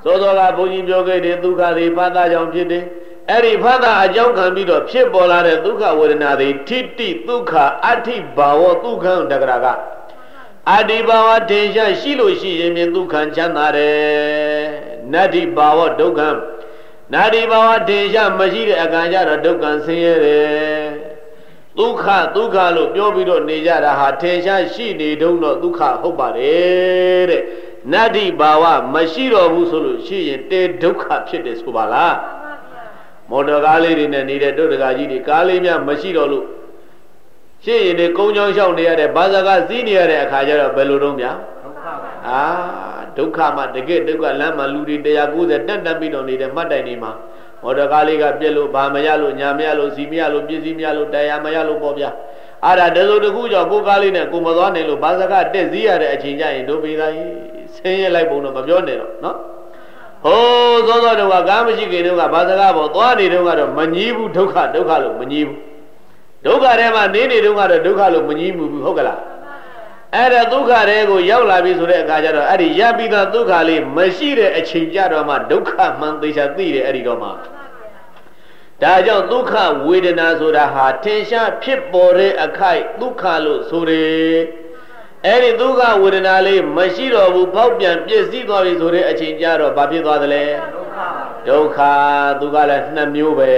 သောသောကဘုန်းကြီးပြောခဲ့တဲ့ဒုက္ခတွေဖတ်တာကြောင့်ဖြစ်တယ်အဲ့ဒီဖတ်တာအကြောင်းခံပြီးတော့ဖြစ်ပေါ်လာတဲ့ဒုက္ခဝေဒနာတွေထိတိဒုက္ခအဋ္ဌိဘာဝဒုက္ခံတက္ကရာကအဋ္ဌိဘာဝထင်ရှားရှိလို့ရှိရင်ဒုက္ခချမ်းသာတယ်နတ္တိဘာဝဒုက္ခနာဒီဘာဝထင်ရှားမရှိတဲ့အခါကျတော့ဒုက္ခဆင်းရဲတယ်ဒုက္ခလို့ပြောပြီးတော့နေကြတာဟာထင်ရှားရှိနေတုံးတော့ဒုက္ခဟုတ်ပါတယ်တဲ့နတ္တိဘာဝမရှိတော့ဘူးဆိုလို့ရှိရင်တေဒုက္ခဖြစ်တယ်ဆိုပါလားမော်တော်ကားလေးတွေနဲ့နေတဲ့တို့တကာကြီးတွေကားလေးများမရှိတော့လို့ရှိရင်ဒီကုန်းချောင်းလျှောက်နေရတဲ့ဘာသာကစီးနေရတဲ့အခါကျတော့ဘယ်လိုတော့ဗျာဒုက္ခမှတကယ်ဒုက္ခလမ်းမှာလူတွေ190တက်ပြီးတော့နေတဲ့မှတ်တိုင်တွေမှာမော်တော်ကားလေးကပြက်လို့ဘာမရလို့ညာမရလို့စီမရလို့ပစ္စည်းမရလို့တရားမရလို့ပေါ့ဗျာအဲ့ဒါတစုံတစ်ခုကြောင့်ကိုကားလေးနဲ့ကိုမသွားနိုင်လို့ဘာသာကတက်စည်းရတဲ့အချိန်ကျရင်တို့ပေးသားကြီးဆင်းရဲလိုက်ပုံတော့မပြောနဲ့တော့နော်ဟိုးသောသောတော့ကားမရှိခင်တော့ဘာသာကပေါ်သွားနေတော့ကတော့မငြီးဘူးဒုက္ခလို့မငြီးဘူးဒုက္ခထဲမှာနေတော့ကတော့ဒုက္ခလို့မငြီးဘူးဟုတ်ကလားအဲ့ဒါဒုက္ခတွေကိုရောက်လာပြီဆိုတဲ့အခါကျတော့အဲ့ဒီရပြီးသားဒုက္ခလေးမရှိတဲ့အချိန်ကြတော့မှဒုက္ခမှန်သေချာသိတယ်အဲ့ဒီတော့မှဒါကြောင့်ဒုက္ခဝေဒနာဆိုတာဟာထင်ရှားဖြစ်ပေါ်တဲ့အခိုက်ဒုက္ခလို့ဆိုတယ်အဲ့ဒီဒုက္ခဝေဒနာလေးမရှိတော့ဘူးပေါက်ပြန်ပြည့်စည်သွားပြီဆိုတဲ့အချိန်ကြတော့ဘာဖြစ်သွားသလဲဒုက္ခလည်း2မျိုးပဲ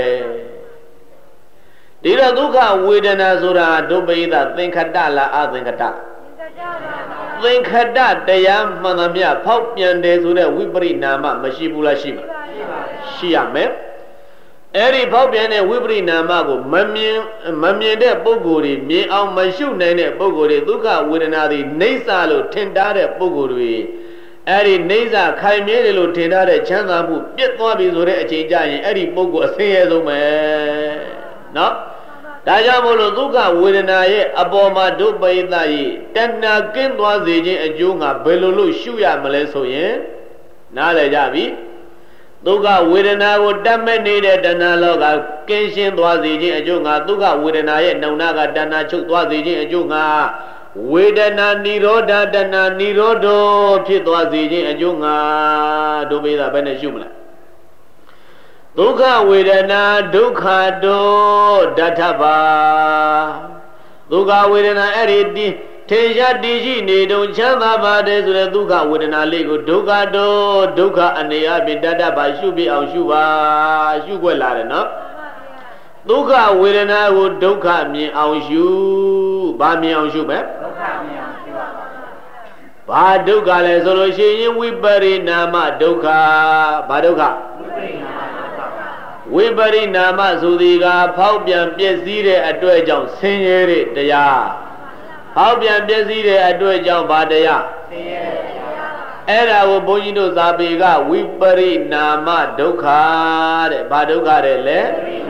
ဒီတော့ဒုက္ခဝေဒနာဆိုတာဒုပ္ပိသသင်္ခတလားအသင်္ခတသင်္ခတတရားမှန်သမျှဖောက်ပြန်တယ်ဆိုတဲ့ဝိပရိနာမမရှိဘူးလားရှိမှာရှိရမယ်အဲ့ဒီဖောက်ပြန်တဲ့ဝိပရိနာမကိုမမြင်တဲ့ပုဂ္ဂိုလ်တွေမြင်အောင်မရှုနိုင်တဲ့ပုဂ္ဂိုလ်တွေဒုက္ခဝေဒနာတွေနှိမ့်စလို့ထင်ထားတဲ့ပုဂ္ဂိုလ်တွေအဲ့ဒီနှိမ့်စခိုင်မြဲတယ်လို့ထင်ထားတဲ့ချမ်းသာမှုပြတ်သွားပြီဆိုတဲ့အချိန်ကျရင်အဲ့ဒီပုဂ္ဂိုလ်အဆင်းရဲဆုံးပဲနော်ဒါကြောင့်မို့လို့ဒုက္ခဝေဒနာရဲ့အပေါ်မှာဒုပ္ပိသရဲ့တဏှာကင်းသွားစေခြင်းအကျိုးငါဘယ်လိုလို့ရှုရမလဲဆိုရင်နားလည်ကြပြီဒုက္ခဝေဒနာကိုတတ်မဲ့နေတဲ့တဏှာလောကကင်းရှင်းသွားစေခြင်းအကျိုးငါဒုက္ခဝေဒနာရဲ့နှုံနာကတဏှာချုပ်သွားစေခြင်းအကျိုးငါဝေဒနာនិရောဓတဏှာនិရောဓဖြစ်သွားစေခြင်းအကျိုးငါဒုပ္ပိသဘယ်နဲ့ရှုမလဲဒုက္ခဝေဒနာဒုက္ခတောဒဋ္ဌပါဒုက္ခဝေဒနာအဲ့ဒီထေရှားတည်ရှိနေတုံချမ်းသာပါတယ်ဆိုတဲ့ဒုက္ခဝေဒနာလေးကိုဒုက္ခတောဒုက္ခအနေအပြင်တတ္တပါရှုပြအောင်ရှုပါရှုွက်လာတယ်နော်ဒုက္ခဝေဒနာကိုဒုက္ခမြင်အောင်ရှုဘာမြင်အောင်ရှုပဲဒုက္ခမြင်အောင်ရှုပါဘာဒုက္ခလဲဆိုလို့ရှိရင်ဝိပရိနာမဒုက္ခဘာဒုက္ခဝိပရိနာမဆိုသည်ကဖောက်ပြန်ပြည့်စည်တဲ့အတွက်ကြောင့်ဆင်းရဲတဲ့တရားဖောက်ပြန်ပြည့်စည်တဲ့အတွက်ကြောင့်ဘာတရားဆင်းရဲတဲ့တရားအဲ့ဒါကိုဘုန်းကြီးတို့သာပေကဝိပရိနာမဒုက္ခတဲ့ဘာဒုက္ခတဲ့လဲ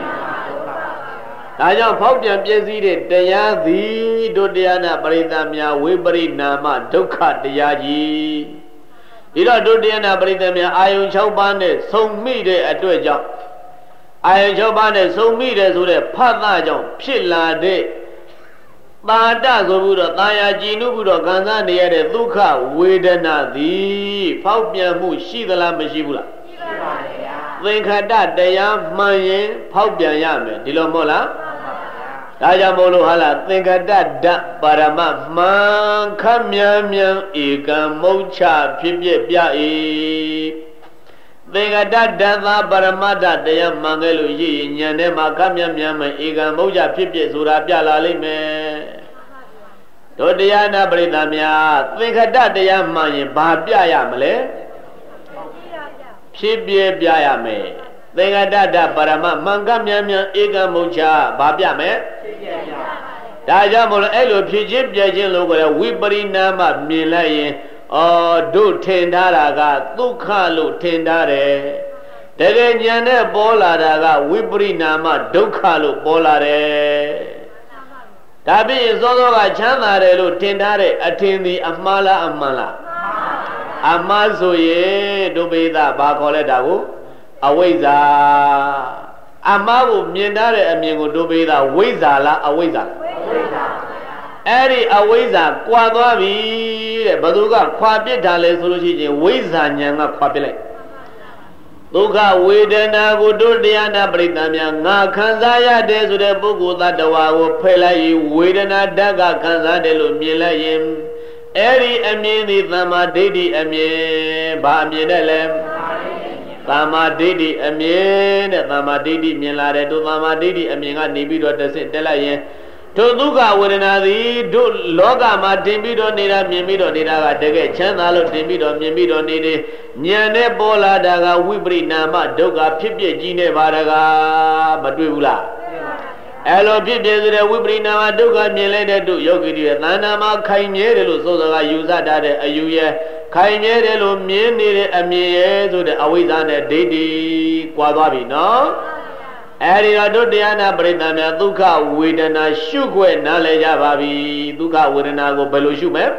ဒါကြောင့်ဖောက်ပြန်ပြည့်စည်တဲ့တရားသည်တို့တရားနာပရိသတ်များဝိပရိနာမဒုက္ခတရားကြီးဒီတော့တို့တရားနာပရိသတ်များအာယုံ6ပါးနဲ့ဆုံမိတဲ့အတွက်ကြောင့်အာယုံ6ပါးနဲ့ဆုံမိတယ်ဆိုတဲ့ဖတ်သားကြောင့်ဖြစ်လာတဲ့တာတဆိုပြီးတော့တာယာကြည်နုပြီးတော့ခံစားနေရတဲ့ဒုက္ခဝေဒနာသည်ဖောက်ပြန်မှုရှိသလားမရှိဘူးလားရှိပါပါဗျာသင်္ခတတရားမှန်ရင်ဖောက်ပြန်ရမယ်ဒီလိုမဟုတ်လားဒါကြောင့်မို့လို့ဟာလားသင်္ကတဓာပါရမမှန်ခမြန်မြန်ဧကံမုတ်ချဖြစ်ပြပြ၏သင်္ကတဓာသာပါရမတ္တတရားမှန်ခဲ့လို့ရည်ဉာဏ်ထဲမှာခမြန်မြန်မှဧကံမုတ်ချဖြစ်ပြဆိုတာပြလာလိမ့်မယ်တို့တရားနာပရိသတ်များသင်္ကတတရားမှန်ရင်ဘာပြရမလဲဖြစ်ပြပြရမယ်သင်္ကတဓာပါရမမှန်ကမြန်မြန်ဧကံမုတ်ချဘာပြမယ်ဒါကြောင့်မို့လို့အဲ့လိုဖြစ်ချင်းပြချင်းလို့ခေါ်တဲ့ဝိပရိနာမမြင်လိုက်ရင်တို့ထင်ထားတာကဒုက္ခလို့ထင်ထားတယ်တကယ်ဉာဏ်နဲ့ပေါ်လာတာကဝိပရိနာမဒုက္ခလို့ပေါ်လာတယ်ဒါဖြင့်စောစောကချမ်းသာတယ်လို့ထင်ထားတဲ့အထင်သည်အမှားလားအမှန်လားအမှားဆိုရင်ဒုပိသဘာခေါ်လဲဒါကိုအဝိဇ္ဇာအမှားကိုမြင်ထားတဲ့အမြင်ကိုဒုပိသဝိဇ္ဇာလားအဝိဇ္ဇာလားအဲ့ဒီအဝိဇ္ဇာကွာသွားပြီတဲ့ဘယ်သူကခွာပစ်တာလဲဆိုလို့ရှိရင်ဝိဇ္ဇာဉာဏ်ကခွာပစ်လိုက် Dukkha Vedana Gududhyana Prithamya Nga Khansa Yade Sude Puku Tattva Ko Phelayi Vedana Daga Khansa De Lo Myin Lai Yin Eri Amyin Di Thamma Daiṭṭhi Amyin Ba Amyin De Le Thamma Daiṭṭhi Amyin De Thamma Daiṭṭhi Myin La De To Thamma Daiṭṭhi Amyin Ka Ni Pi Do Tasit Tet Lai Yin To Dukkha Vedana Di Do Loka Ma Tin Pi Do Nida Myin Pi Do Nida Ka Takae Chantha Lo Tin Pi Do Myin Pi Do Nide Nyan Ne Pola Daga Viprinama Dukkha Phit Phit Ji Ne Ba Daga Maတွေ့ဘူးလားအဲ့လိုဖြစ်ပြဆိုတဲ့ဝိပရိနာမဒုက္ခမြင်လိုက်တဲ့တို့ယောဂီတွေရဲ့သဏ္ဍာန်မှာခိုင်မြဲတယ်လို့ဆိုစကားယူဆတတ်တဲ့အယူရဲ့ခိုင်မြဲတယ်လို့မြင်နေတဲ့အမြင်ရဲ့ဆိုတဲ့အဝိဇ္ဇာနဲ့ဒိဋ္ဌိကွာသွားပြီနော်အဲ့ဒီတော့တို့တရားနာပရိသတ်များဒုက္ခဝေဒနာရှုခွဲနားလည်ကြပါပြီဒုက္ခဝေဒနာကိုဘယ်လိုရှုမလဲ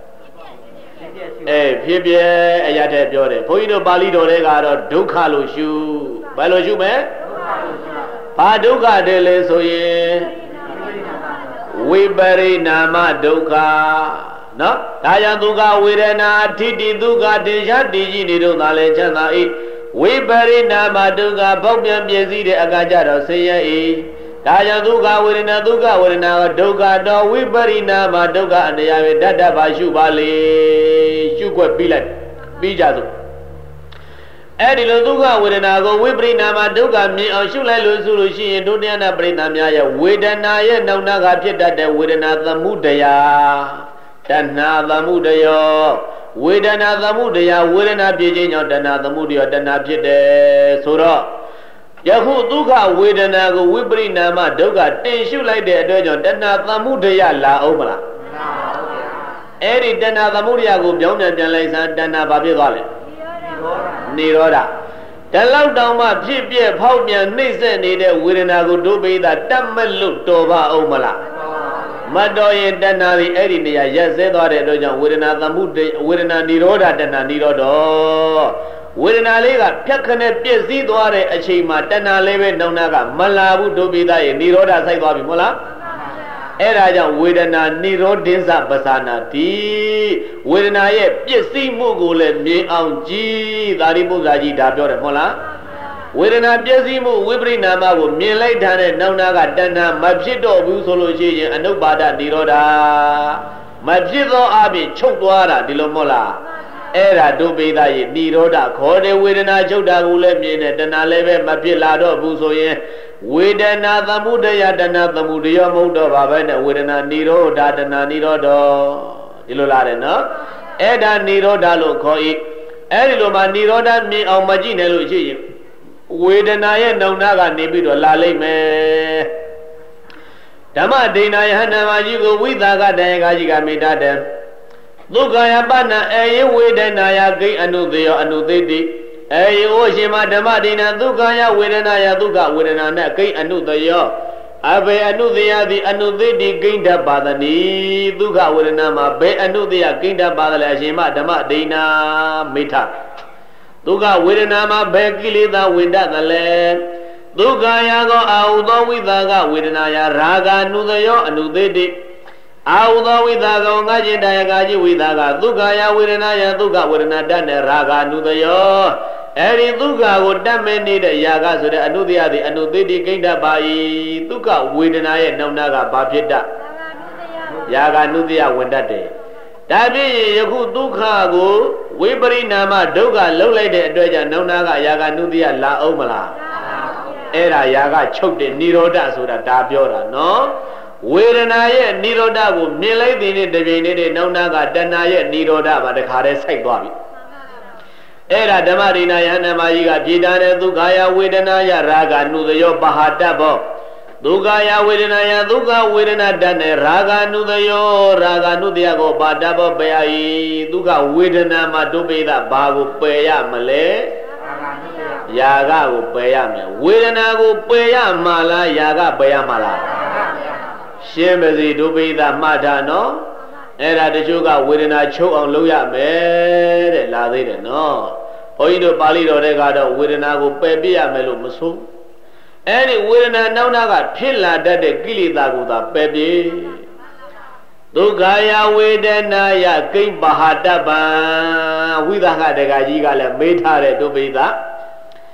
ဖြစ်ပြအရာတဲ့ပြောတယ်ဘုန်းကြီးတို့ပါဠိတော်တွေကတော့ဒုက္ခလို့ရှုဘယ်လိုရှုမလဲဘာဒုက္ခတည်းလဲဆိုရင်ဝိပရိနာမဒုက္ခနော်ဒါကြောင့်ဒုက္ခဝေဒနာအဋ္ဌိတိဒုက္ခတင်ရှားတည်ကြည်နေတော့သာလဲချမ်းသာ၏ဝိပရိနာမဒုက္ခပေါက်ပြန်ပြည့်စည်တဲ့အခါကျတော့ဆင်းရဲ၏ဒါကြောင့်ဒုက္ခဝေဒနာကဒုက္ခတော်ဝိပရိနာမဒုက္ခအနေရပဲတတ်တတ်ပါရှုပါလေရှုွက်ပြီးလိုက်ပြီးကြစို့အဲ့ဒီလိုဒုက္ခဝေဒနာကိုဝိပရိနာမဒုက္ခမြင်အောင်ရှုလိုက်လို့ဆိုလို့ရှိရင်ဒုတိယနာပရိသတ်များရဲ့ဝေဒနာရဲ့နောက်နာကဖြစ်တတ်တဲ့ဝေဒနာသမုဒယတဏှာသမုဒယောဝေဒနာသမုဒယဝေဒနာဖြစ်ခြင်းကြောင့်တဏှာသမုဒယောတဏှာဖြစ်တယ်ဆိုတော့ယခုဒုက္ခဝေဒနာကိုဝိပရိနာမဒုက္ခတင်ရှုလိုက်တဲ့အတွက်ကြောင့်တဏှာသမုဒယလာအောင်မလားမှန်ပါဗျာအဲ့ဒီတဏှာသမုဒယကိုပြောင်းပြန်လိုက်စမ်းတဏှာဘာဖြစ်သွားလဲနိရောဓဒါလောက်တောင်မှဖြစ်ပြဖောက်ပြန်နှိမ့်ဆက်နေတဲ့ဝေဒနာကိုဒုပိသတတ်မလွတ်တော်ပါအောင်မလားမတော်ရင်တဏှာဒီအဲ့ဒီနေရာရက်စဲသွားတဲ့အတွက်ကြောင့်ဝေဒနာသမုဒယဝေဒနာနိရောဓတဏှာနိရောဓဝေဒနာလေးကဖြတ်ခနဲ့ပြည့်စည်သွားတဲ့အချိန်မှာတဏှာလေးပဲနှောင်းနာကမလာဘူးဒုပိသရဲ့နိရောဓစိုက်သွားပြီမဟုတ်လားအဲ့ဒါကြောင့်ဝေဒနာနိရောဓိသပသနာတိဝေဒနာရဲ့ပြည့်စည်မှုကိုလည်းမြင်အောင်ကြည့်သာရိပုတ္တရာကြီးဒါပြောတယ်မဟုတ်လားဝေဒနာပြည့်စည်မှုဝိပရိနာမကိုမြင်လိုက်တာနဲ့နောက်နာကတဏှာမဖြစ်တော့ဘူးဆိုလို့ရှိရင်အနုပါဒနိရောဓမဖြစ်သောအပြင်ချုပ်သွားတာဒီလိုမဟုတ်လားအဲ့ဒါဒုပိသရဲ့နိရောဓခေါ်တဲ့ဝေဒနာချုပ်တာကိုလည်းမြင်တယ်တဏှာလည်းပဲမဖြစ်လာတော့ဘူးဆိုရင်ဝေဒနာသမုဒယတဏှာသမုဒယမဟုတ်တော့ပါပဲနဲ့ဝေဒနာနိရောဓတဏှာနိရောဓဒီလိုလာတယ်နော်အဲ့ဒါနိရောဓလို့ခေါ်၏အဲ့ဒီလိုမှနိရောဓမြင်အောင်မကြည့်နဲ့လို့ရှိရင်ဝေဒနာရဲ့နှုံနာကနေပြီးတော့လာလိမ့်မယ်ဓမ္မဒိဏယဟန္တာမကြီးကိုဝိသကတယကကြီးကမိတတ်တယ်ဒုက္ခယပဏအေယဝေဒနာယဂိအနုသေယောအနုသေတိအေယောရှင်မဓမ္မဒိဏဒုက္ခယဝေဒနာယဒုက္ခဝေဒနာနဲ့ဂိအနုသေယောအဘေအနုသေယသည်အနုသေတိဂိဋ္ဌပါဒနိဒုက္ခဝေဒနာမှာဘေအနုသေယဂိဋ္ဌပါဒလေအရှင်မဓမ္မဒိဏမိထဒုက္ခဝေဒနာမှာဘေကိလေသာဝင်တတ်တယ်လေဒုက္ခယကောအာဟုသောဝိသကဝေဒနာယရာဂနုသေယောအနုသေတိအာဟုသောဝိသကောငါจิตတယကာจิဝိသကဒုက္ခယဝေဒနာယဒုက္ခဝေဒနာတတ်တဲ့ရာဂနုသေယောအဲ့ဒီဒုက္ခကိုတတ်မဲ့နေတဲ့ယာကဆိုတဲ့အနုသေယသည်အနုသေတိဂိဋ္ဌပါ၏ဒုက္ခဝေဒနာရဲ့နောက်နာကဘာဖြစ်တတ်ယာကနုသေယဝင်တတ်တယ်ဒါဖြစ်ရင်ယခုဒုက္ခကိုဝိပရိနာမဒုက္ခလှုပ်လိုက်တဲ့အတွက်ကြောင့်နောက်နာကယာကနုသေယလာအောင်မလားအဲ့ဒါယာကချုပ်တဲ့နိရောဓဆိုတာဒါပြောတာနော်ဝေဒနာရဲ့နိရောဓကိုမြင်လိုက်တဲ့နေ့တစ်ချိန်နဲ့နောက်နာကတဏှာရဲ့နိရောဓပါတခါတည်းဆိုင်သွားပြီအဲ့ဒါဓမ္မဒိဏယဟန္တာမကြီးကပြေတာတဲ့ဒုက္ခယဝေဒနာယရာဂနုသယောပဟာတဘောဒုက္ခယဝေဒနာယဒုက္ခဝေဒနာတတ်တဲ့ရာဂနုသယောရာဂနုတယကိုပါတဘောပယ်၏ဒုက္ခဝေဒနာမှာဒုပိသဘာကိုပယ်ရမလဲယာကကိုပယ်ရမယ်ဝေဒနာကိုပယ်ရမှာလားယာကပယ်ရမှာလားရှင်းပါစေဒုပိသမှတ်တာနော်အဲ့ဒါတချို့ကဝေဒနာချုပ်အောင်လုပ်ရမယ်တဲ့လာသေးတယ်နော်ဘုန်းကြီးတို့ပါဠိတော်တွေကတော့ဝေဒနာကိုပယ်ပြရမယ်လို့မဆိုအဲ့ဒီဝေဒနာနောက်နာကဖြစ်လာတတ်တဲ့ကိလေသာကိုသာပယ်ပြဒုက္ခယဝေဒနာယဂိမ့်ပဟာတပံဝိသကတကကြီးကလည်းမေးထားတဲ့ဒုပိသ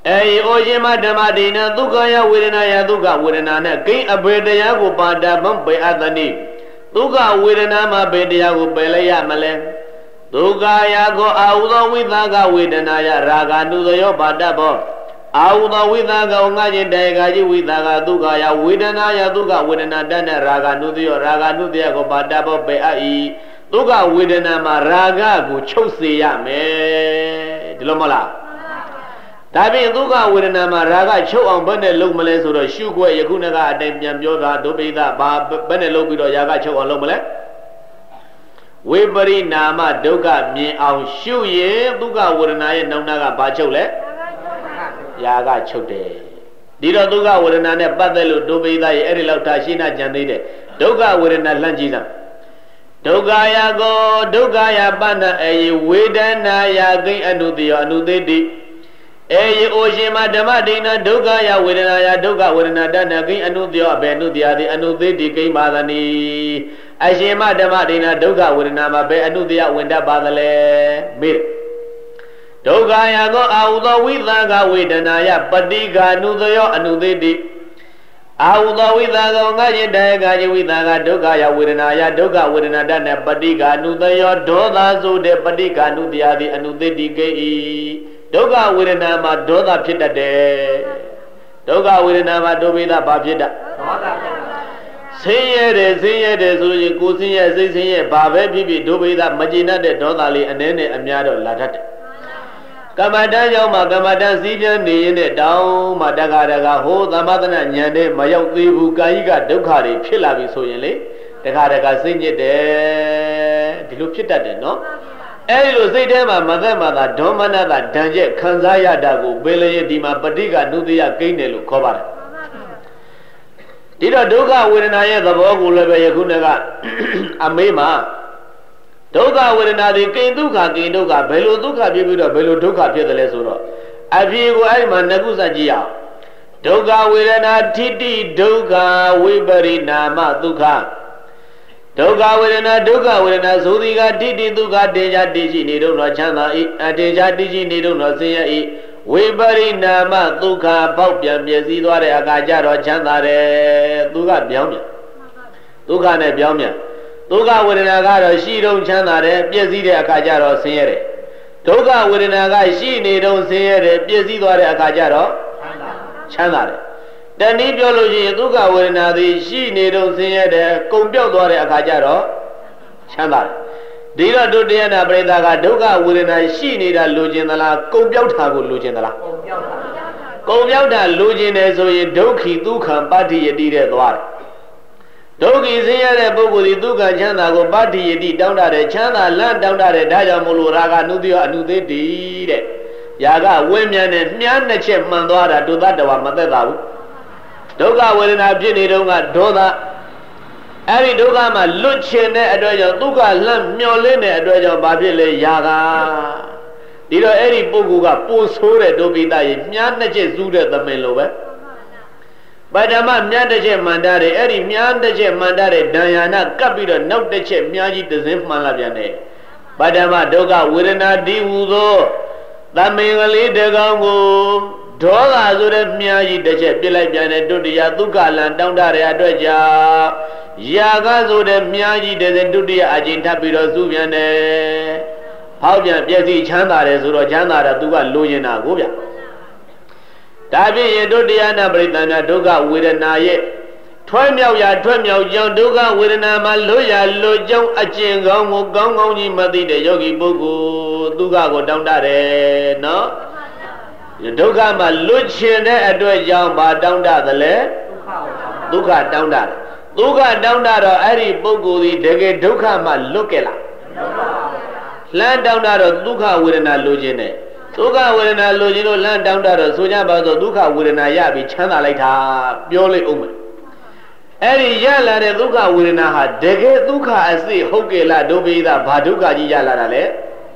ဩရှင်မဓမ္မဒိဏဒုက္ခယဝေဒနာယဒုက္ခဝေဒနာနဲ့ကိအဘေတရားကိုပါဒဘံပေအတ္တနိဒုက္ခဝေဒနာမှာဘေတရားကိုပယ်လိုက်ရမလဲဒုက္ခယကိုအာဟုသောဝိသကဝေဒနာယရာဂနုသယောပါဒဘောအာဟုသောဝိသကောငါချင်းတေကာကြီးဝိသကဒုက္ခယဝေဒနာယဒုက္ခဝေဒနာတတ်နဲ့ရာဂနုသယောရာဂနုသယောကိုပါဒဘောပယ်အပ်၏ဒုက္ခဝေဒနာမှာရာဂကိုချုပ်စေရမယ်ဒီလိုမဟုတ်လားဒါဖြင့်ဒုက္ခဝေဒနာမှာရာဂချုပ်အောင်ဘယ်နဲ့လုပ်မလဲဆိုတော့ရှုခွက်ယခုနကအတိုင်းပြန်ပြောတာဒုပိသဘာဘယ်နဲ့လုပ်ပြီးတော့ရာဂချုပ်အောင်လုပ်မလဲဝိပရိနာမဒုက္ခမြင်အောင်ရှုရင်ဒုက္ခဝေဒနာရဲ့နှောင်းနာကဘာချုပ်လဲရာဂချုပ်တယ်ဒီတော့ဒုက္ခဝေဒနာနဲ့ပတ်သက်လို့ဒုပိသရဲ့အဲ့ဒီလောက်ထားရှင်းနာကြံသေးတယ်ဒုက္ခဝေဒနာလှမ်းကြည့်စမ်းဒုက္ခယကောဒုက္ခယပဏ္ဏအေဝေဒနာယကိအနုတယောအနုသေတိအေဩရှင်မဓမ္မဒိဏဒုက္ခယဝေဒနာယဒုက္ခဝေဒနာတဏကိအနုတယောအဘေအနုတယတိအနုသေတိကိမာသနိအရှင်မဓမ္မဒိဏဒုက္ခဝေဒနာမှာဘယ်အနုတယဝင်တတ်ပါသလဲမေးဒုက္ခယကောအာဟုသောဝိသကဝေဒနာယပฏิကာနုတယောအနုသေတိအာဟုသောဝိသကောငါချင်းတေကာจิဝိသကဒုက္ခယဝေဒနာယဒုက္ခဝေဒနာတတ်နဲ့ပฏิကာနုတယောဒေါသဆိုတဲ့ပฏิကာနုတယတိအနုသေတိကိဒုက္ခဝေဒနာမှာဒေါသဖြစ်တတ်တယ်ဒုက္ခဝေဒနာမှာဒုပိသဘာဖြစ်တတ်ဒေါသဖြစ်ဆင်းရဲတယ်ဆိုရင်ကိုယ်ဆင်းရဲစိတ်ဆင်းရဲဘာပဲဖြစ်ဖြစ်ဒုပိသမကျေနပ်တဲ့ဒေါသလေးအနည်းနဲ့အများတော့လာတတ်တယ်ကမ္မတန်ရောက်မှာကမ္မတန်စည်းပြန်နေရင်တဲ့တောင်းမှာတက္ကရာဟိုသမသနာဉာဏ်နဲ့မရောက်သေးဘူးကာယိကဒုက္ခတွေဖြစ်လာပြီဆိုရင်လေတက္ကရာစိတ်ညစ်တယ်ဒီလိုဖြစ်တတ်တယ်နော်အဲဒီလိုစိတ်ထဲမှာမသက်မှသာဒေါမနတာဒဏ်ချက်ခံစားရတာကိုပင်လည်းဒီမှာပဋိကနုတယကိန်းတယ်လို့ခေါ်ပါတယ်ဒီတော့ဒုက္ခဝေဒနာရဲ့သဘောကိုလည်းပဲယခုနကအမေးမှာဒုက္ခဝေဒနာဒီကိန်းဒုက္ခကိန်းဒုက္ခဘယ်လိုဒုက္ခဖြစ်ပြီးတော့ဘယ်လိုဒုက္ခဖြစ်တယ်လဲဆိုတော့အဖြစ်ကိုအဲဒီမှာနှစ်ခုစကြည့်အောင်ဒုက္ခဝေဒနာထိတိဒုက္ခဝိပရိနာမဒုက္ခဒုက္ခဝေဒနာဒုက္ခဝေဒနာဇုတိကတိတိဒုက္ခတေချာတိရှိနေတော့ချမ်းသာ၏အတေချာတိရှိနေတော့ဆင်းရဲ၏ဝိပရိနာမဒုက္ခပေါက်ပြန်ပြည့်စည်သွားတဲ့အခါကျတော့ချမ်းသာတယ်သူကပြောင်းပြန်ဒုက္ခနဲ့ပြောင်းပြန်ဒုက္ခဝေဒနာကတော့ရှိတော့ချမ်းသာတယ်ပြည့်စည်တဲ့အခါကျတော့ဆင်းရဲတယ်ဒုက္ခဝေဒနာကရှိနေတော့ဆင်းရဲတယ်ပြည့်စည်သွားတဲ့အခါကျတော့ချမ်းသာတယ်တနည်းပြောလို့ရှိရင်ဒုက္ခဝေဒနာသည်ရှိနေတော့ဆင်းရဲတယ်ကုန်ပြောက်သွားတဲ့အခါကျတော့ချမ်းသာတယ်ဒီတော့ဒုတိယနာပရိသကဒုက္ခဝေဒနာရှိနေတာလိုချင်သလားကုန်ပြောက်တာကိုလိုချင်သလားကုန်ပြောက်တာလိုချင်တယ်ဆိုရင်ဒုက္ခိဒုက္ခံပတ္တိယတိတဲ့သွားတယ်ဒုက္ခိဆင်းရဲတဲ့ပုဂ္ဂိုလ်ဒီဒုက္ခချမ်းသာကိုပတ္တိယတိတောင်းတတယ်ချမ်းသာလန့်တောင်းတတယ်ဒါကြောင့်မို့လို့ရာဂနုတယောအနုသေတိတဲ့ຢာကဝိညာဉ်နဲ့မြန်းနှစ်ချက်မှန်သွားတာဒုသတ္တဝါမသက်သာဘူးဒုက္ခဝေဒနာဖြစ်နေတော့ကဒေါသအဲ့ဒီဒုက္ခမှာလွတ်ချင်တဲ့အတွက်ကြောင့်ဒုက္ခလန့်မျောလင်းတဲ့အတွက်ကြောင့်ဘာဖြစ်လဲຢာကဒီတော့အဲ့ဒီပုဂ္ဂိုလ်ကပိုဆိုးတဲ့ဒုပိသရေမြန်းနှစ်ချက်ဇူးတဲ့သမင်လိုပဲပထမမြန်းတစ်ချက်မှန်တာတယ်အဲ့ဒီမြန်းတစ်ချက်မှန်တာတဲ့ဒဏ်ရာနာကပ်ပြီးတော့နောက်တစ်ချက်မြန်းကြီးတစ်စင်းမှန်လာပြန်တယ်ပထမဒုက္ခဝေဒနာဒီဟူသောသမင်ကလေးတကောင်ကိုဒေါသဆိုတဲ့မြားကြီးတစ်ချက်ပြစ်လိုက်ပြန်တဲ့ဒုတိယဒုက္ခလံတောင်းတတဲ့အတွက်ကြောင့်ယာကဆိုတဲ့မြားကြီးတစ်စဒုတိယအကျဉ်ထပ်ပြီးတော့စုပြန်တယ်။ဟောက်ပြန်ပြည့်စည်ချမ်းသာတယ်ဆိုတော့ချမ်းသာတာသူကလိုချင်တာကိုဗျ။ဒါဖြင့်ယဒုတိယနာပရိသနာဒုက္ခဝေဒနာရဲ့ထွဲမြောက်ရာထွဲမြောက်ကြောင်းဒုက္ခဝေဒနာမှာလွတ်ရလွတ်ကြောင်းအကျဉ်ကောင်းကိုကောင်းကောင်းကြီးမသိတဲ့ယောဂီပုဂ္ဂိုလ်ဒုက္ခကိုတောင်းတတယ်နော်ဒုက္ခမှာလွတ်ချင်တဲ့အတွက်ကြောင့်ဘာတောင်းတသလဲဒုက္ခတောင်းတတယ်ဒုက္ခတောင်းတတော့အဲ့ဒီပုဂ္ဂိုလ်ဒီတကယ်ဒုက္ခမှာလွတ်ကြလားလှမ်းတောင်းတတော့ဒုက္ခဝေဒနာလိုချင်တယ်ဒုက္ခဝေဒနာလိုချင်လို့လှမ်းတောင်းတတော့ဆိုကြပါစို့ဒုက္ခဝေဒနာရပြီးချမ်းသာလိုက်တာပြောလိုက်အောင်မယ်အဲ့ဒီရလာတဲ့ဒုက္ခဝေဒနာဟာတကယ်ဒုက္ခအစစ်ဟုတ်ကြလားဒုပိသဘာဒုက္ခကြီးရလာတာလဲ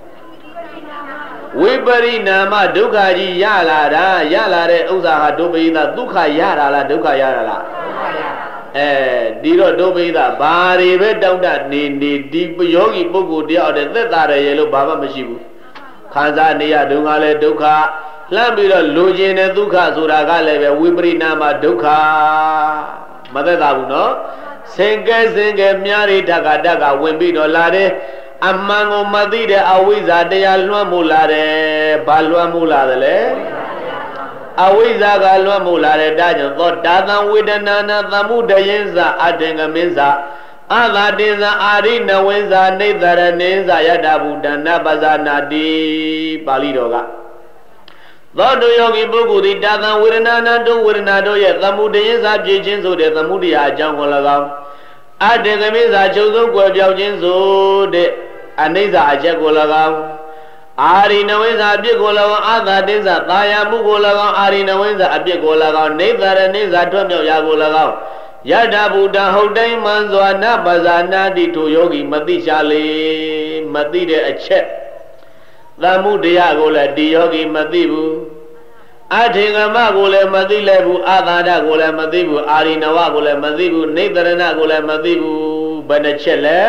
ဝိပရိနာမဒုက္ခကြီးရလာတာရလာတဲ့ဥစ္စာဟာဒုပိသဒုက္ခရတာလားဒုက္ခရတာလားဒုက္ခရဒီတော့ဒုပိသဘာတွေပဲတောင်းတနေဒီယောဂီပုဂ္ဂိုလ်တယောက်တည်းသက်သာတယ်ရေလို့ဘာမှမရှိဘူးခံစားနေရဒုက္ခလည်းဒုက္ခလှမ်းပြီးတော့လိုချင်တဲ့ဒုက္ခဆိုတာကလည်းပဲဝိပရိနာမဒုက္ခမသက်သာဘူးနော်စင်ကဲမြားရိတက္ကတက္ကဝင်ပြီးတော့လာတယ်အမှန်ကိုမသိတဲ့အဝိဇ္ဇာတရားလွှမ်းမိုးလာတယ်ဘာလွှမ်းမိုးလာတယ်လဲအဝိဇ္ဇာကလွှမ်းမိုးလာတယ်ဒါကြောင့်သောတာသံဝေဒနာနာသမုဒယင်းစာအတေငမင်းစာအာသာတင်္ဇာအာရိနဝင်းစာနေတရဏင်းစာယတ္တဗုဒ္ဓနာပဇာနာတိပါဠိတော်ကသောတုယောဂီပုဂ္ဂိုလ်သည်တာသံဝေဒနာနာတို့ဝေဒနာတို့ရဲ့သမုဒယင်းစာပြည့်ခြင်းဆိုတဲ့သမုဒယအကြောင်းကို၎င်းအတေငမင်းစာချုပ်ဆုံးကွယ်ပြောင်းခြင်းဆိုတဲ့အနိစ္စအချက်ကို၎င်းအာရိနဝိဇ္ဇာအပြစ်ကို၎င်းအာသာတိဇ္ဇာသာယာမှုကို၎င်းအာရိနဝိဇ္ဇာအပြစ်ကို၎င်းနေတရဏိဇ္ဇာထွတ်မြောက်ရာကို၎င်းယတ္တဗုဒ္ဓဟုတ်တိုင်းမှန်စွာနပဇာနာတိထိုယောဂီမသိရှာလေမသိတဲ့အချက်သမုဒယကိုလည်းဒီယောဂီမသိဘူးအထေငမကိုလည်းမသိလဲဘူးအာသာဒကိုလည်းမသိဘူးအာရိနဝကိုလည်းမသိဘူးနေတရဏကိုလည်းမသိဘူးဘယ်နှချက်လဲ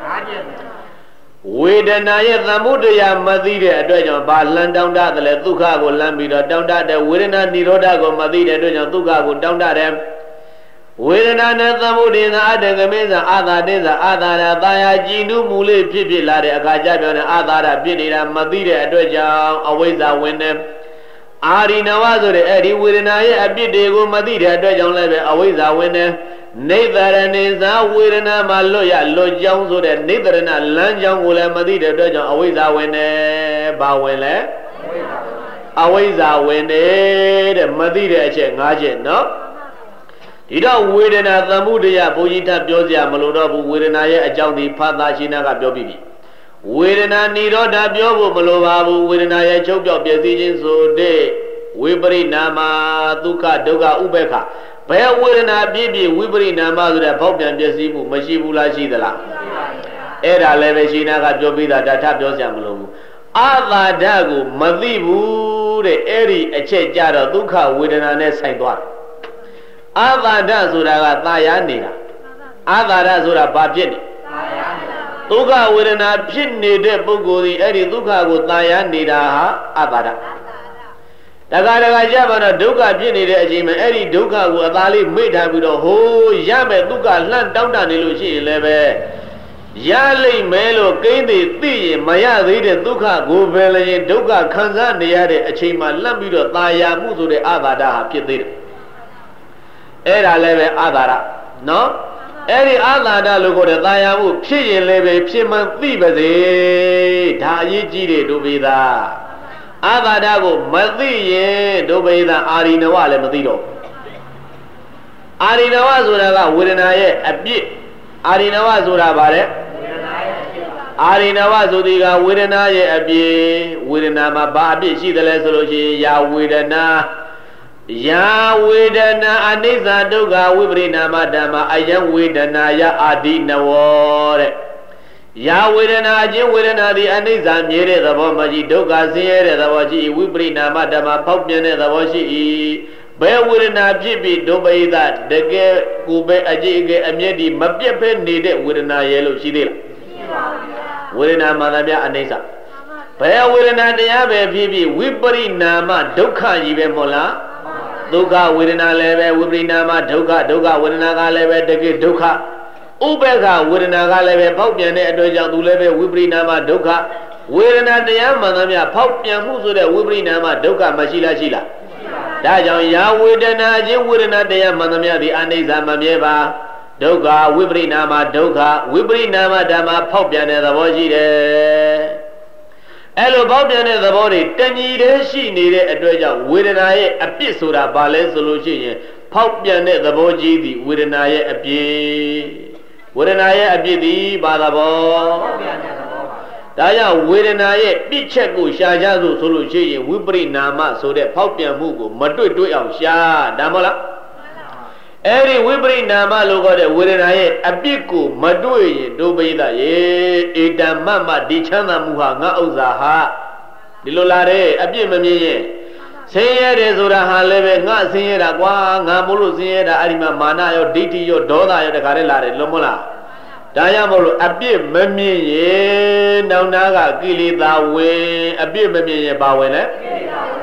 ဝေဒနာရဲ့သမုဒယမသိတဲ့အတွက်ကြောင့်ဘာလန်တောင်းတတယ်လဲဒုက္ခကိုလမ်းပြီးတော့တောင်းတတယ်ဝေဒနာនិရောဓကိုမသိတဲ့အတွက်ကြောင့်ဒုက္ခကိုတောင်းတတယ်ဝေဒနာနဲ့သမုဒိသာအတ္တကမေသာအာသာတိသာအာသာရသာယာကြည်နုမူလေးဖြစ်လာတဲ့အခါကျပြောတဲ့အာသာရဖြစ်နေတာမသိတဲ့အတွက်ကြောင့်အဝိဇ္ဇာဝင်နေအာရိနဝဆိုတဲ့အဲ့ဒီဝေဒနာရဲ့အပြစ်တွေကိုမသိတဲ့အတွက်ကြောင့်လည်းပဲအဝိဇ္ဇာဝင်နေနေတရဏိဇာဝေဒနာမှာလွတ်ကြောင်းဆိုတဲ့နေတရဏလမ်းကြောင်းကိုလည်းမသိတဲ့အတွက်ကြောင့်အဝိဇ္ဇာဝင်နေဘာဝင်လဲအဝိဇ္ဇာဝင်နေတဲ့မသိတဲ့အချက်၅ချက်နော်ဒီတော့ဝေဒနာသမုဒယဘုန်းကြီးထပ်ပြောစရာမလိုတော့ဘူးဝေဒနာရဲ့အကြောင်းဒီဖတ်သားရှိနာကပြောပြီးပြီဝေဒနာនិရောဓပြောဖို့မလိုပါဘူးဝေဒနာရဲ့ချုပ်ပြောက်ပြည့်စည်ခြင်းဆိုတဲ့ဝိပရိနာမဒုက္ခဒုက္ခဥပေက္ခဘယ်ဝေဒနာပြည့်ပြည့်ဝိပရိနာမဆိုတဲ့ဖောက်ပြန်ပြည့်စည်မှုမရှိဘူးလားရှိသလားအဲ့ဒါလည်းပဲရှိနာကပြောပြီးတာဒါထပ်ပြောစရာမလိုဘူးအာသာဒကိုမသိဘူးတဲ့အဲ့ဒီအချက်ကြတော့ဒုက္ခဝေဒနာနဲ့ဆိုင်သွားတယ်အာသာဒဆိုတာကသာယာနေတာအာသာဒဆိုတာဘာဖြစ်နေဒုက္ခဝေဒနာဖြစ်နေတဲ့ပုဂ္ဂိုလ်ဒီအဲ့ဒီဒုက္ခကိုသာယာနေတာဟာအာသာဒတခါကြပါတော့ဒုက္ခဖြစ်နေတဲ့အချိန်မှာအဲ့ဒီဒုက္ခကိုအသာလေးမေ့ထားပြီးတော့ဟိုးရမယ်ဒုက္ခလှန့်တောင်းတနေလို့ရှိရင်လည်းပဲရလိမ့်မယ်လို့ကိန်းသေးသိရင်မရသေးတဲ့ဒုက္ခကိုပဲလည်းဒုက္ခခံစားနေရတဲ့အချိန်မှာလှန့်ပြီးတော့သာယာမှုဆိုတဲ့အာသာဒဟာဖြစ်သေးတယ်အဲ့ဒါလည်းပဲအာသာရနော်အဲ့ဒီအာသာဒလို့ခေါ်တဲ့သာယာမှုဖြစ်ရင်လည်းပဲဖြစ်မှန်သိပါစေဒါအရေးကြီးတယ်ဒုဗေဒအာသာဒကိုမသိရင်ဒုဗေဒအာရိနဝလည်းမသိတော့အာရိနဝဆိုတာကဝေဒနာရဲ့အပြစ်အာရိနဝဆိုတာဗါတဲ့အာရိနဝဆိုဒီကဝေဒနာရဲ့အပြစ်ဝေဒနာမှာဘာအပြစ်ရှိတယ်လဲဆိုလို့ရှိရင်ယာဝေဒနာယာဝေဒနာအနိစ္စဒုက္ခဝိပရိနာမဓမ္မအယံဝေဒနာယအာဒီနဝတဲ့ယာဝေဒနာအချင်းဝေဒနာသည်အနိစ္စမြဲတဲ့သဘောမရှိဒုက္ခဆင်းရဲတဲ့သဘောရှိဝိပရိနာမဓမ္မဖောက်ပြန်တဲ့သဘောရှိဘယ်ဝေဒနာဖြစ်ပြီးဒုပိသတကယ်ကိုပဲအကြည့်အကဲအမျက်ဒီမပြတ်ပဲနေတဲ့ဝေဒနာရဲ့လို့ရှိသေးလားရှိပါဘူးဝေဒနာမှန်သမျှအနိစ္စဘယ်ဝေဒနာတရားပဲဖြစ်ပြီးဝိပရိနာမဒုက္ခကြီးပဲမို့လားဒုက္ခဝေဒနာလည်းပဲဝိပရိနာမဒုက္ခဝေဒနာကလည်းပဲတကယ်ဒုက္ခဥပေက္ခဝေဒနာကလည်းပဲဖောက်ပြန်တဲ့အတွက်ကြောင့်သူလည်းပဲဝိပရိနာမဒုက္ခဝေဒနာတရားမှန်သမျှဖောက်ပြန်မှုဆိုတဲ့ဝိပရိနာမဒုက္ခမရှိလားရှိလားဒါကြောင့်ယာဝေဒနာချင်းဝေဒနာတရားမှန်သမျှဒီအနိစ္စမမြဲပါဒုက္ခဝိပရိနာမဒုက္ခဝိပရိနာမဓမ္မဖောက်ပြန်တဲ့သဘောရှိတယ်အဲ့လိုပေါက်ပြန်တဲ့သဘောတွေတဏှီတည်းရှိနေတဲ့အတွက်ကြောင့်ဝေဒနာရဲ့အပြစ်ဆိုတာဘာလဲဆိုလို့ရှိရင်ဖောက်ပြန်တဲ့သဘောကြီးသည်ဝေဒနာရဲ့အပြစ်ဝေဒနာရဲ့အပြစ်သည်ဘာသဘောဖောက်ပြန်တဲ့သဘောပါဒါကြောင့်ဝေဒနာရဲ့ပြစ်ချက်ကိုရှာကြစို့ဆိုလို့ရှိရင်ဝိပရိနာမဆိုတဲ့ဖောက်ပြန်မှုကိုမတွေ့အောင်ရှာဒါမဟုတ်လားအဲ့ဒီဝိပရိနာမလို့ခေါ်တဲ့ဝေဒနာရဲ့အပြစ်ကိုမတွေ့ရင်ဒုပိသရေဧတမမဒီချမ်းသာမှုဟာငါဥစ္စာဟာဒီလိုလာတဲ့အပြစ်မမြင်ရင်ဆင်းရဲတယ်ဆိုတာဟာလည်းပဲငါဆင်းရဲတာကွာငါမို့လို့ဆင်းရဲတာအဲ့ဒီမှာမာနရောဒိဋ္ဌိရောဒေါသရောတခါတည်းလာတယ်လုံးမလားဒါရမို့လို့အပြစ်မမြင်ရင်နောင်နာကကိလေသာဝင်အပြစ်မမြင်ရင်ဘာဝင်လဲကိ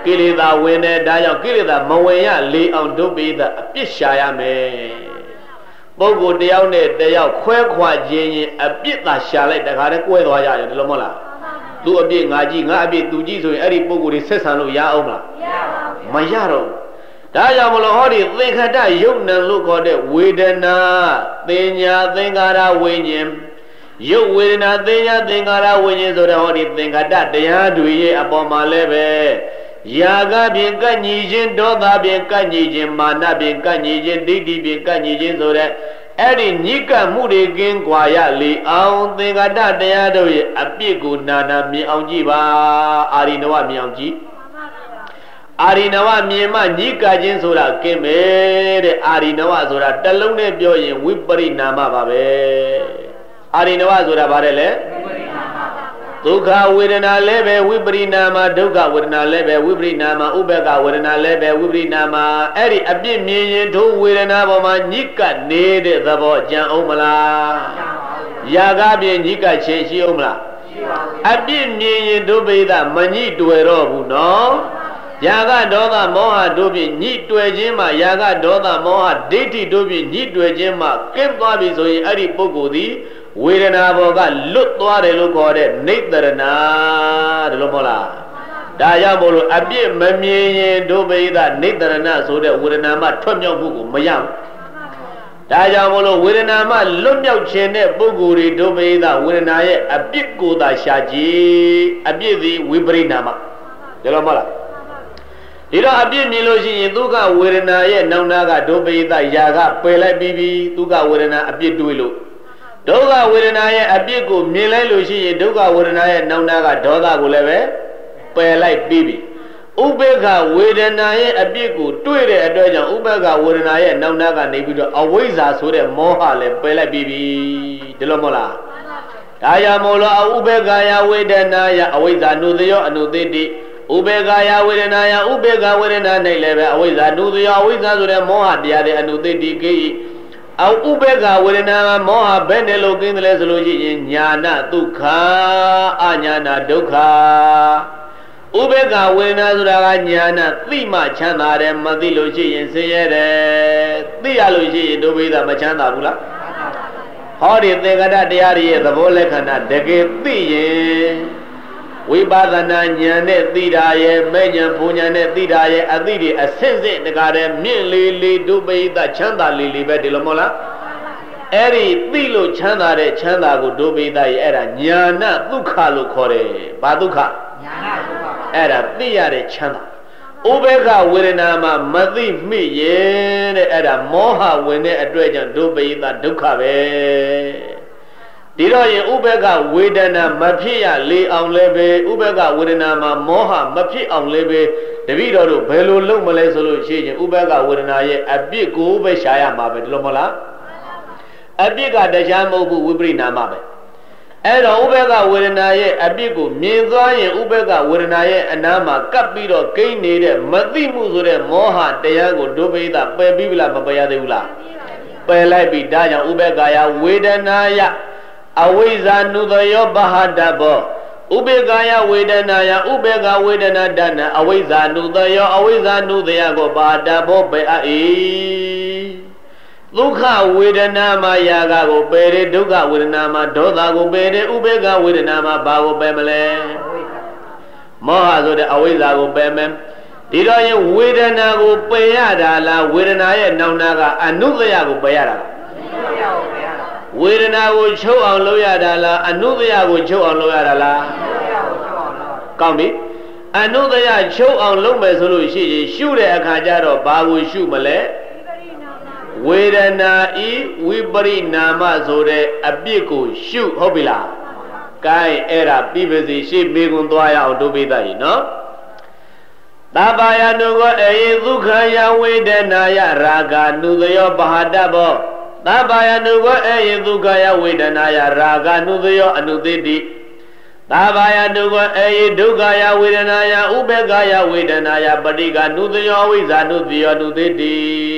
ကိလေသာဝင်တဲ့ဒါကြောင့်ကိလေသာမဝင်ရလေအောင်ဒုပိသအပြစ်ရှာရမယ်ပုဂ္ဂိုလ်တယောက်နဲ့တယောက်ခွဲခွာခြင်းရင်အပြစ်သာရှာလိုက်တခါတည်းကွဲသွားရတယ်ဒီလိုမဟုတ်လားသူအပြစ်ငါကြည့်ငါအပြစ်သူကြည့်ဆိုရင်အဲ့ဒီပုဂ္ဂိုလ်တွေဆက်ဆံလို့ရအောင်မလားမရတော့ဒါကြောင့်မလို့ဟောဒီသင်္ခတယုတ်နံလို့ခေါ်တဲ့ဝေဒနာသင်ညာသင်္ခါရဝိညာဉ်ရုပ်ဝေဒနာသင်ညာသင်္ခါရဝိညာဉ်ဆိုတဲ့ဟောဒီသင်္ခတတရားတွေရဲ့အပေါ်မှာလည်းပဲယာကဖြင့်ကန့်ညီခြင်းဒေါသဖြင့်ကန့်ညီခြင်းမာနဖြင့်ကန့်ညီခြင်းဒိဋ္ဌိဖြင့်ကန့်ညီခြင်းဆိုတဲ့အဲ့ဒီညစ်ကပ်မှုတွေကင်းကွာရလေအောင်သင်္ခတတရားတို့ရဲ့အပြစ်ကိုနာနာမြင်အောင်ကြည့်ပါအာရိနဝမြင်အောင်ကြည့်အာရိနဝမြင်မှညစ်ကပ်ခြင်းဆိုတာကင်းမယ်တဲ့အာရိနဝဆိုတာတလုံးနဲ့ပြောရင်ဝိပရိနာမပါပဲအာရိနဝဆိုတာဘာလဲလဲဒုက္ခဝေဒနာလည်းပဲဝိပရိနာမဒုက္ခဝေဒနာလည်းပဲဝိပရိနာမဥပ္ပကဝေဒနာလည်းပဲဝိပရိနာမအဲ့ဒီအပြစ်မြင်ရင်ထိုဝေဒနာပေါ်မှာညစ်ကပ်နေတဲ့သဘောကြံအောင်မလားယာကဖြင့်ညစ်ကပ်ခြင်းရှိအောင်မလားအပြစ်မြင်ရင်ဒုပိသမညှိတွေ့တော့ဘူးနော်ယာကဒေါသမောဟတို့ဖြင့်ညှိတွေ့ခြင်းမှာယာကဒေါသမောဟဒိဋ္ဌိတို့ဖြင့်ညှိတွေ့ခြင်းမှာကင်းသွားပြီဆိုရင်အဲ့ဒီပုဂ္ဂိုလ်သည်ဝေဒနာဘောကလွတ်သွားတယ်လို့ခေါ်တဲ့နိတ္တရဏတယ်လို့မဟုတ်လားဒါကြောင့်မို့လို့အပြစ်မမြင်ရင်ဒုပိသနိတ္တရဏဆိုတဲ့ဝေဒနာမှထွက်မြောက်မှုကိုမရဘူးဒါကြောင့်မို့လို့ဝေဒနာမှလွတ်မြောက်ခြင်းတဲ့ပုဂ္ဂိုလ်တွေဒုပိသဝေဒနာရဲ့အပြစ်ကိုသာရှာကြည့်အပြစ်သည်ဝိပရိနာမတယ်လို့မဟုတ်လားဒီတော့အပြစ်မြင်လို့ရှိရင်ဒုက္ခဝေဒနာရဲ့နောင်နာကဒုပိသယာကပယ်လိုက်ပြီးပြီဒုက္ခဝေဒနာအပြစ်တွေးလို့ဒုက္ခဝေဒနာရဲ့အပြစ်ကိုမြင်လိုက်လို့ရှိရင်ဒုက္ခဝေဒနာရဲ့နောင်နာကဒေါသကိုလည်းပဲပယ်လိုက်ပြီးပြီဥပေက္ခဝေဒနာရဲ့အပြစ်ကိုတွေ့တဲ့အတွက်ကြောင့်ဥပေက္ခဝေဒနာရဲ့နောင်နာကနေပြီးတော့အဝိဇ္ဇာဆိုတဲ့မောဟလည်းပယ်လိုက်ပြီးပြီဒီလိုမဟုတ်လားဒါကြောင့်မို့လို့ဥပေက္ခယဝေဒနာယအဝိဇ္ဇာနုသယောအနုသိတိဥပေက္ခယဝေဒနာယဥပေက္ခဝေဒနာ၌လည်းပဲအဝိဇ္ဇာနုသယောအဝိဇ္ဇာဆိုတဲ့မောဟတရားတွေအနုသိတိကိဥပေက္ခဝေဒနာမောဟဘယ်နဲ့လို့ကင်းတယ်လဲဆိုလို့ရှိရင်ညာနာဒုက္ခအညာနာဒုက္ခဥပေက္ခဝေဒနာဆိုတာကညာနာသိမှချမ်းသာတယ်မသိလို့ရှိရင်ဆင်းရဲတယ်သိရလို့ရှိရင်ဒုပိသမချမ်းသာဘူးလားဟောဒီသင်္ကတတရားတွေရဲ့သဘောလက္ခဏာတကယ်သိရင်ဝိပဿနာဉာဏ်နဲ့သိတာရဲ့မဲ့ဉာဏ်ဘုံဉာဏ်နဲ့သိတာရဲ့အသိတွေအဆင့်ဆင့်တကားတဲ့မြင့်လေးလေးဒုပိသချမ်းသာလေးလေးပဲဒီလိုမဟုတ်လားအဲ့ဒီသိလို့ချမ်းသာတဲ့ချမ်းသာကိုဒုပိသရဲ့အဲ့ဒါညာဏဒုက္ခလို့ခေါ်တယ်ဘာဒုက္ခညာဏဒုက္ခအဲ့ဒါသိရတဲ့ချမ်းသာဥပေက္ခဝေဒနာမှာမသိမိရဲ့တဲ့အဲ့ဒါမောဟဝင်တဲ့အတွက်ကြောင့်ဒုပိသဒုက္ခပဲဒီတော့ရင်ဥပေက္ခဝေဒနာမဖြစ်ရလေအောင်လည်းပဲဥပေက္ခဝေဒနာမှာမောဟမဖြစ်အောင်လည်းပဲတပည့်တော်တို့ဘယ်လိုလုပ်မလဲဆိုလို့ရှိရင်ဥပေက္ခဝေဒနာရဲ့အပြစ်ကိုပဲရှာရမှာပဲဒီလိုမဟုတ်လားအပြစ်ကတရားမဟုတ်ဘူးဝိပရိနာမပဲအဲ့တော့ဥပေက္ခဝေဒနာရဲ့အပြစ်ကိုမြင်သွားရင်ဥပေက္ခဝေဒနာရဲ့အနားမှာကပ်ပြီးတော့ကိန်းနေတဲ့မသိမှုဆိုတဲ့မောဟတရားကိုဒုပိသပယ်ပြီးပြီလားမပယ်ရသေးဘူးလားပယ်လိုက်ပြီဒါကြောင့်ဥပေက္ခယဝေဒနာယအဝိဇ္ဇာနုသယောပဟတဘောဥပေက္ခယဝေဒနာယဥပေက္ခဝေဒနာဒနာအဝိဇ္ဇာနုသယောအဝိဇ္ဇာနုသယကိုပဟတဘောပယ်အေဒုက္ခဝေဒနာမှာယာကကိုပယ်တယ်ဒုက္ခဝေဒနာမှာဒေါသကိုပယ်တယ်ဥပေက္ခဝေဒနာမှာဘာကိုပယ်မလဲမောဟဆိုတဲ့အဝိဇ္ဇာကိုပယ်မယ်ဒီတော့ရင်ဝေဒနာကိုပယ်ရတာလားဝေဒနာရဲ့နောင်နာကအနုသယကိုပယ်ရတာလားဝေဒနာကိုချုပ်အောင်လုပ်ရတာလားအနုသယကိုချုပ်အောင်လုပ်ရတာလားကောင်းပြီအနုသယချုပ်အောင်လုပ်မယ်ဆိုလို့ရှိရင်ရှုတဲ့အခါကျတော့ဘာကိုရှုမလဲဝေဒနာဤဝိပရိနာမဆိုတဲ့အပြစ်ကိုရှုဟုတ်ပြီလားကဲအဲ့ဒါပြီးပါစီရှေ့မေကွန်သွားရအောင်ဒုပိသကြီးနော်သဗ္ဗယနုကောအေဒုက္ခယဝေဒနာယရာဂနုသယောပဟတဘောသဗ္ဗယနုကောအေဒုက္ခယဝေဒနာယရာဂနုသယောအနုသိတိသဗ္ဗယနုကောအေဒုက္ခယဝေဒနာယဥပေက္ခယဝေဒနာယပဋိက္ခနုသယောဝိဇ္ဇာနုသယောအနုသိတိ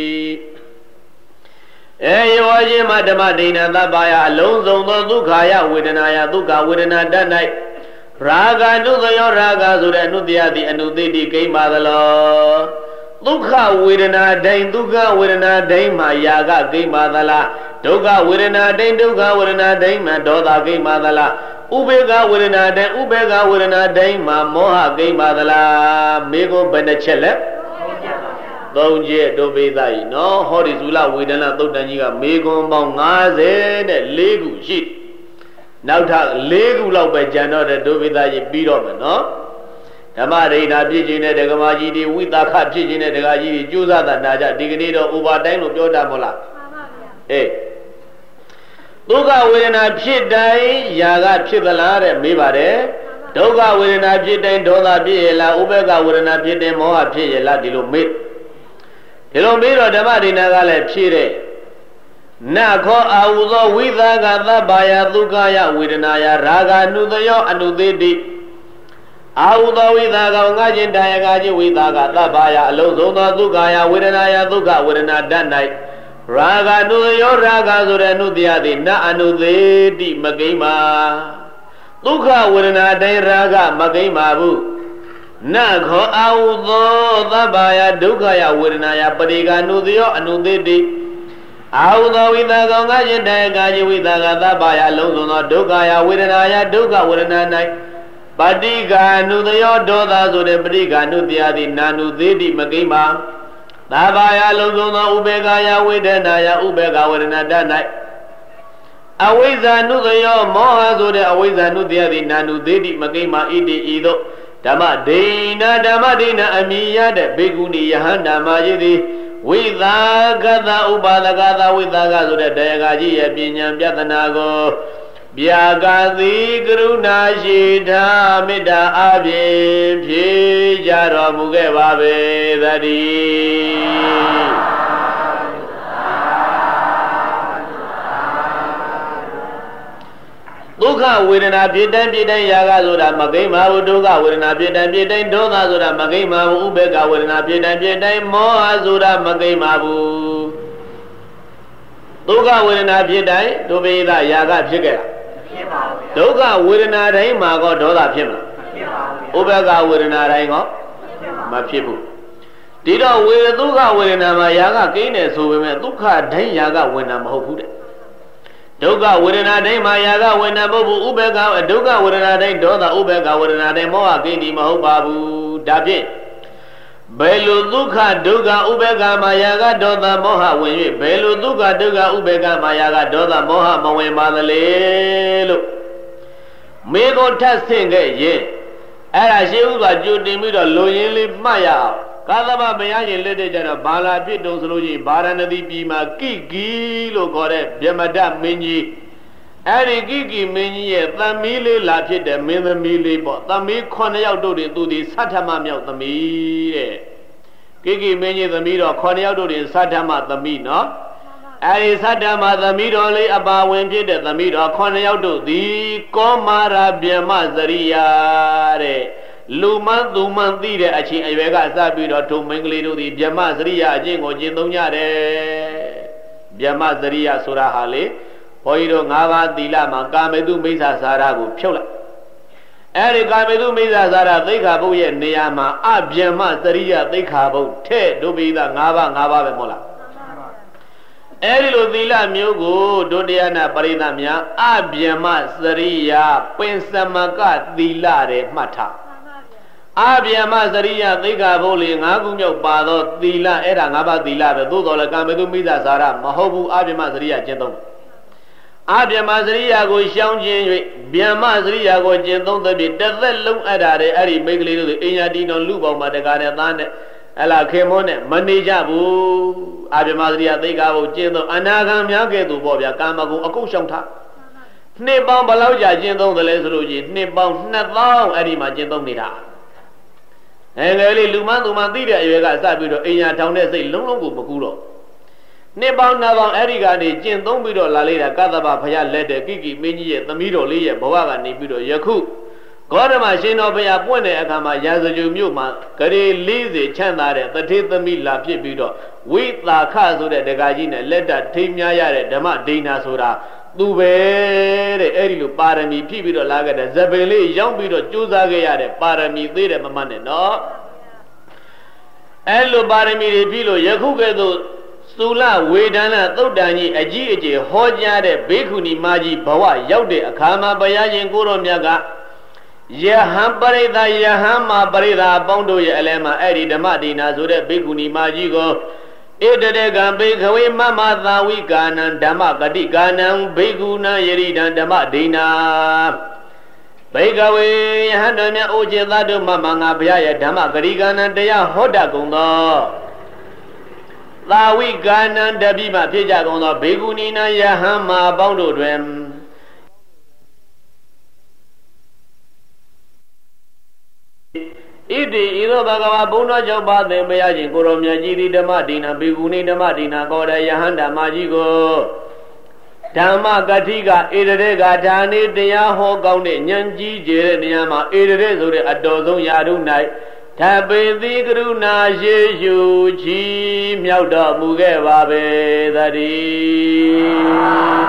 ယောခြင်းမဓမ္မဒိဏသဗ္ဗယအလုံးစုံသောဒုက္ခယဝေဒနာယဒုက္ခဝေဒနာတတ်၌ Raga Nudayo Raga Sudanudia the Anuditi came Madalo Duka Widana Dane Duga Widana Dane Mayaga Game Madala Duga Widana Dane Duga Widana Dane Madoda Game Madala Ubega Widana Dane Ubega Widana Dane Moha Game Madala Mego Benachele Don't yet obey thy no Horizula Widana Dodaniga Mego Mongaze Legu sheet. Now talk Legu by Jano that do with thy beat of it, no? Tamarina Pidgin at the Gamajidi with the Capjin at the Gaji, Juza the Naja, Dignito, Uba Dino, Jodamola. Eh. Duga with an abshit die, Yaga Chidala, Mibare, Doga with an abshit and Dola Biela, Ubega with an abshit and Moa Pila Dilumit. Dilumiro, the Marina Gale Chire. Nako auzo withaga thabaya thukaya wirinaya raga nudayo anudidi auzo withaga ngajin dayagaji withaga thabaya alozona thukaya wirinaya thuka wirina danai raga nudayo raga sore nudiyadi na anudidi magaima thuka wirina dai raga magaima bu nako auzo thabaya dukaya wirinaya padiga nudayo anudidi Audo withaga ngajin dayagaji withaga thabaya alozona dukaya wirinaya duka wirina nai Padiga nudayo doda sore padiga nudiyadi nanudidi magaima thabaya alozona ubegaya widenaya ubega wirina danai Awiza nudayo moha sore awiza nudiyadi nanudidi magaima idi ido Dama dina amiya de beguni yahanda majidi Withaga Ubadagada Withaga Suda Dayagaji Yapinyam Yatanago Biagadi Gruna Shita Mida Abim Pijaro Muge Babe Dadi Duka Widana Pidan Yaga Suda Magima Duga Widana Pidan Doga Suda Magima Ubega Widana Pidan Moa Suda Magima Duga Widana Pidan Dubida Yaga Pigera Duga Widana Mago Doda Pima Ubega Widana Rango Mapibu Dido with Duga Widana Mayaga Kine Subime Duka Day Yaga Winam Hopude Duga Widana Day Mayaga Winabu Ubega Duga Widana Day Doda Ubega Widana Day Moa Gini Mahobabu Dabi Belu Duka Duga Ubega Mayaga Doda Moha Win Belu Duga Duga Ubega Mayaga Doda Moha Moe Madalelo Mego testing ye Era Shiva Judimido Loyali Maya Kadaba Bayan Lede Bala Pidos Loji Baranadi Pima Kiki Logore Yamada Minji Eri Gigi Minji Tamili Lapid Minamili Bot Tami Cornell do the Satama Mel the me Gigi Minji the Mido Cornell do the Satama the me no Eri Satama the Midoli about when did the Mido Cornell do the Komara Biama Zaria Luman Duman Dide Achi Avega Sabido to Mingli the Biamazaria Jingo Jindunyare Biamazaria Surahale Poido Nava Dila Makamedu Mesa Sarabu Pula Erikamedu Mesa Sara Dekabuye Niama Abiamazaria Dekabo Te Dubida Nava Mola Erilo Dila Mugo Dodiana Paridamia Abiamazaria Pensamaka Dilare Mata Abiyama Zaria, Diga Boli, Nagumo Bado, Dila, Era Naba Dila, Dudola Gamedu Mida Zara, Mahobu, Abiyama Zaria, Gentle. Abiyama Zaria go Shangjin, Biama Zaria go Gentle, the Devil at Ari, make little Inyadino Lubo, Madagana, Ella Kemone, Manijabu, Abiyama Zaria, Diga, Gentle, Anagam Yagedu, Bobia, Kamago, Akushanta. Nibam Balauja, Gentle, the Lesruji, Nibam, not long, Arima, Gentle Nida. And early Luman Lumandida, you got Sabido, Inya Town, say Lungu Bukuro. Nebao Nava Erigani, Jin Dombido, Lalita, Kadaba, Paya, Lede, Kiki, Mini, the Mido, Lia, Boaga, Nibido, Yaku. Godama, Shino, Paya, Pone, Akama, Yazaju Muma, Kari, Lizzie, Chandare, the Tita Mila, Pibido, with the Kazu, the Gajina, Leda, Timia, Dama, Dina Sura, သူပဲတဲ့အဲ့ဒီလိုပါရမီဖြည့်ပြီးတော့လာခဲ့တဲ့ဇပင်လေးရောက်ပြီးတော့ကြိုးစားခဲ့ရတဲ့ပါရမီသေးတယ်မမှတ်နဲ့နော်အဲ့လိုပါရမီတွေပြီးလို့ယခုကဲ့သို့သုလဝေဒနာသုတ်တန်ကြီးအကြီးအကျယ်ဟောကြားတဲ့ဘေခုနီမကြီးဘဝရောက်တဲ့အခါမှာဘုရားရှင်ကိုတော်မြတ်ကယဟန်ပရိသယဟန်မှာပရိသအပေါင်းတို့ရဲ့အလဲမှာအဲ့ဒီဓမ္မဒိနာဆိုတဲ့ဘေခုနီမကြီးကိုဣတတေကံဘေခဝေမမသာဝိကာနံဓမ္မဂတိကာနံဘေကုဏယရိဒံဓမ္မဒိနာဘေကဝေယဟန်တော်မြတ်အိုကျေသတ္တုမမငါဘုရားရဲ့ဓမ္မဂတိကာနံတရားဟောတတ်ကုန်သောသာဝိကာနံတပိမှဖြစ်ကြကုန်သောဘေကုဏီနံယဟန်မှာအပေါင်းတို့တွင်ဣတိဤသို့ဘဂဝါဘုန်းတော်ကြောင့်ပါသင်မရခြင်းကိုရောမြတ်ကြီးသည်ဓမ္မဒိနာဘေကုဏီဓမ္မဒိနာကောတဲ့ယဟန်ဓမ္မကြီးကိုဓမ္မဂတိကဧရရေကဌာနေတရားဟောကောင်းတဲ့ဉာဏ်ကြီးကျယ်တဲ့နေရာမှာဧရရေဆိုတဲ့အတော်ဆုံးယာရု၌ထပေတိကရုဏာရှိရှုချီးမြောက်တော်မူခဲ့ပါပေသတည်း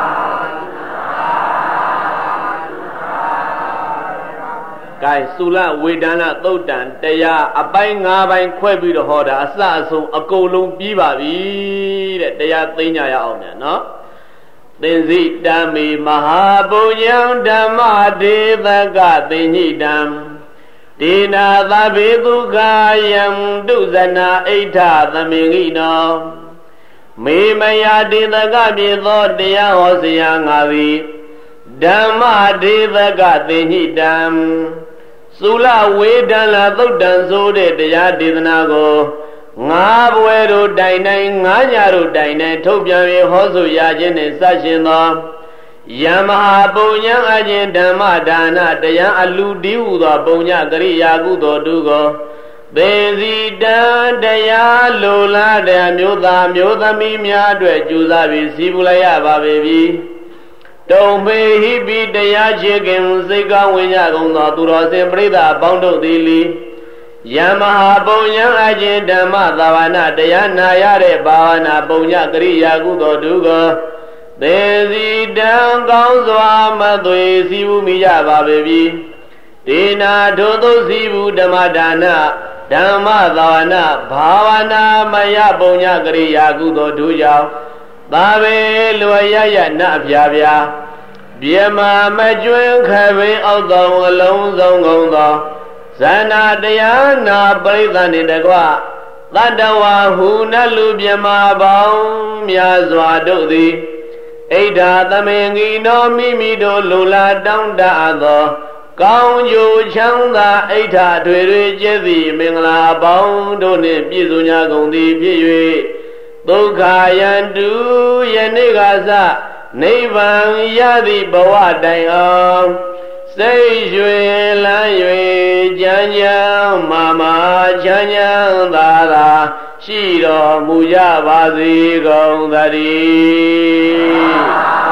ကဲသုလဝေဒနာသုတ်တံတရားအပိုင်း၅ပိုင်းခွဲပြီးတော့ဟောတာအစအဆုံးအကုန်လုံးပြီးပါပြီတဲ့တရားသိညာရအောင်မြန်နော်သင်္စိတံမေမဟာပုညံဓမ္မဒေသကသင်္ညိတံဒေနာသဗေဒုက္ခယံတုဇနာအိဋ္ဌသမင်္ဂိနောမေမယဒေသကပြေသောတရားဟောစရာငါသည်ဓမ္မဒေသကသင်္ညိတံသုလဝေဒနာသုတ်တံဆိုတဲ့တရားဒေသနာကိုငါးဘွယ်တို့တိုင်တိုင်ငါးညတို့တိုင်တိုင်ထုတ်ပြန်ပြီးဟောဆိုရခြင်းနှင့်စရှင်သောယမဟာပုံညံအခြင်းဓမ္မဒါနတရားအလူတည်းဟူသောပုံညကရိယာကုသိုလ်တုကိုသေစီတံတရားလိုလားတဲ့မျိုးသားမျိုးသမီးများအတွက်ကြိုးစားပြီးစီးပူလိုက်ရပါပြီတုံပေဟိပိတရားချေခင်စိတ်ကောင်းဝင်ကြကုန်သောသူတော်စင်ပရိသတ်အပေါင်းတို့သည်လီယမဟာပုံညံအခြင်းဓမ္မသာဝနာတရားနာရတဲ့ဘာဝနာပုံညကရိယာကုသိုလ်တုကိုသေစီတံကောင်းစွာမသွေစီဘူးမိကြပါပြီဒေနာထိုသို့စီဘူးဓမ္မဒါနဓမ္မသာဝနာဘာဝနာမယပုံညကရိယာကုသိုလ်တုကြောင့်သာဘေလွယ်ရရနအပြာပြာပြေမမကျွင်းခပင်အောက်သောအလုံးစုံကုန်သောဇဏတရားနာပရိသတ်နှင့်တကွသတ္တဝါဟုနလူပြေမပေါင်းများစွာတို့သည်ဣဒ္ဓသမင်္ဂိနောမိမိတို့လူလာတောင်းတအပ်သောကောင်းကျိုးချမ်းသာဣဒ္ဓထွေထွေကျက်သည့်မင်္ဂလာပေါင်းတို့နှင့်ပြည့်စုံကြကုန်သည်ဖြစ်၍ဒုက္ခယန္တုယနေ့ကစနိဗ္ဗာန်ရသည့်ဘဝတိုင်အောင်စိတ်ရွှင်လန်း၍ကြံ့ကြံ့မာမာချမ်းချမ်းသာသာရှိတော်မူကြပါစေကုန်သတည်း